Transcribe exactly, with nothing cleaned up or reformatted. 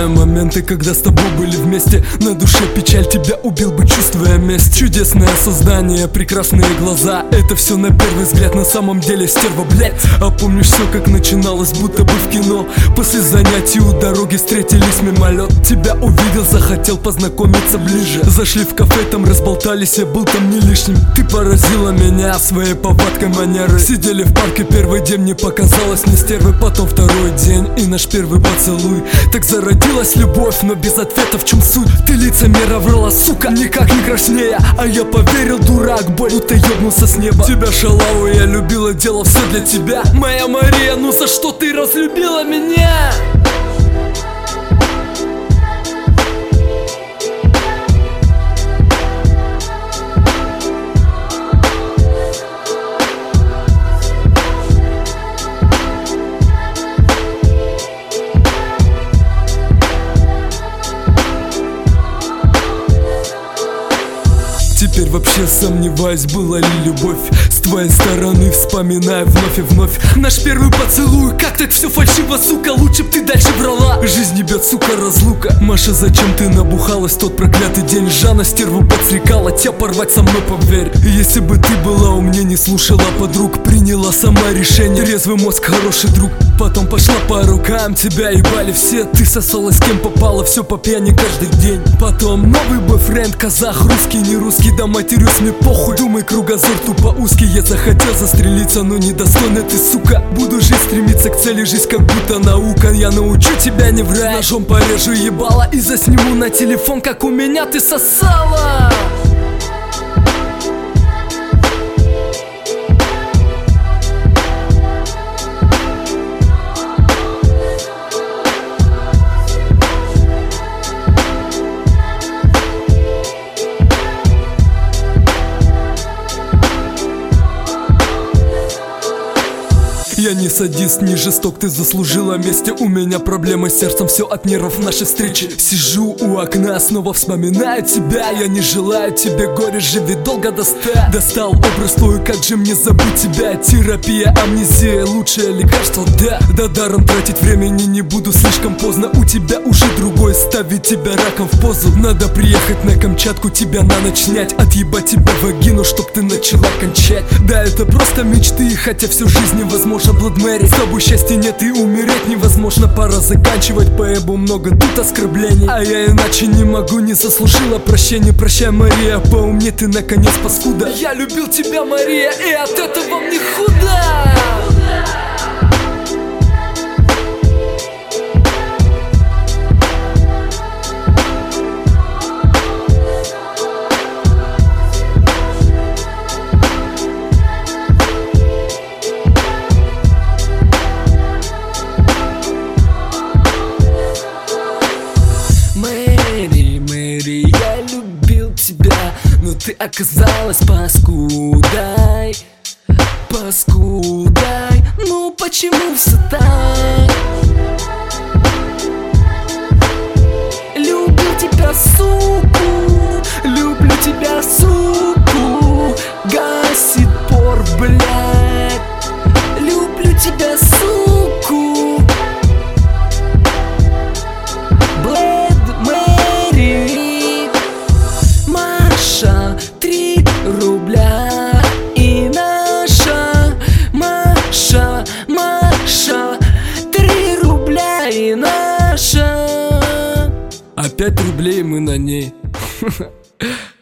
Вспоминаю моменты, когда с тобой были вместе. На душе печаль, тебя убил бы, чувствуя месть. Чудесное создание, прекрасные глаза. Это все на первый взгляд, на самом деле стерва, блять. А помнишь все, как начиналось, будто бы в кино. После занятий у дороги встретились мимолет. Тебя увидел, захотел познакомиться ближе. Зашли в кафе, там разболтались, я был там не лишним. Ты поразила меня своей повадкой, манеры. Сидели в парке, первый день мне показалось не стервы. Потом второй день и наш первый поцелуй. Так зародилась любовь, но без ответа, в чем суть? Ты лицемера врала, сука, никак не краснея. А я поверил, дурак, будто ёбнулся с неба. Тебя, шалаву, я любила, делал все для тебя. Моя Мария, ну за что ты разлюбила меня? Теперь вообще сомневаюсь, была ли любовь с твоей стороны, вспоминаю вновь и вновь наш первый поцелуй. Как так все фальшиво, сука, лучше б ты дальше врала. Жизнь не бьет, сука, разлука. Маша, зачем ты набухалась тот проклятый день? Жанна стерву подстрекала тебя порвать со мной, поверь. Если бы ты была умнее, не слушала подруг, приняла сама решение. Резвый мозг, хороший друг. Потом пошла по рукам, тебя ебали все. Ты сосала с кем попала, все по пьяни каждый день. Потом новый бойфренд, казах, русский, не русский. Да матерюсь, мне похуй, думай, кругозор тупо узкий. Я захотел застрелиться, но недостойна ты, сука. Буду жить, стремиться к цели, жизнь как будто наука. Я научу тебя не врать, ножом порежу ебало и засниму на телефон, как у меня ты сосала. Я не садист, не жесток, ты заслужила мести. У меня проблемы с сердцем, все от нервов нашей встречи. Сижу у окна, снова вспоминаю тебя. Я не желаю тебе горя, живи долго до ста. Достал образ твой, как же мне забыть тебя? Терапия, амнезия, лучшее лекарство, да. Да даром тратить времени не буду, слишком поздно. У тебя уже другой, ставить тебя раком в позу. Надо приехать на Камчатку, тебя на ночь снять. Отъебать тебя в вагину, чтоб ты начала кончать. Да, это просто мечты, хотя всю жизнь невозможно. Blood Mary, с тобой счастья нет и умереть невозможно. Пора заканчивать, поебу много тут оскорблений. А я иначе не могу, не заслужила прощения. Прощай, Мария, поумней ты наконец, паскуда. Я любил тебя, Мария, и от этого мне худо. Мэри, Мэри, я любил тебя, но ты оказалась паскудой, паскудой. Ну почему все так? Любил тебя, суку, люблю тебя, суку. Гасит пор, блядь. Люблю тебя, суку. Три рубля и наша Маша, Маша. Три рубля и наша. А пять рублей мы на ней.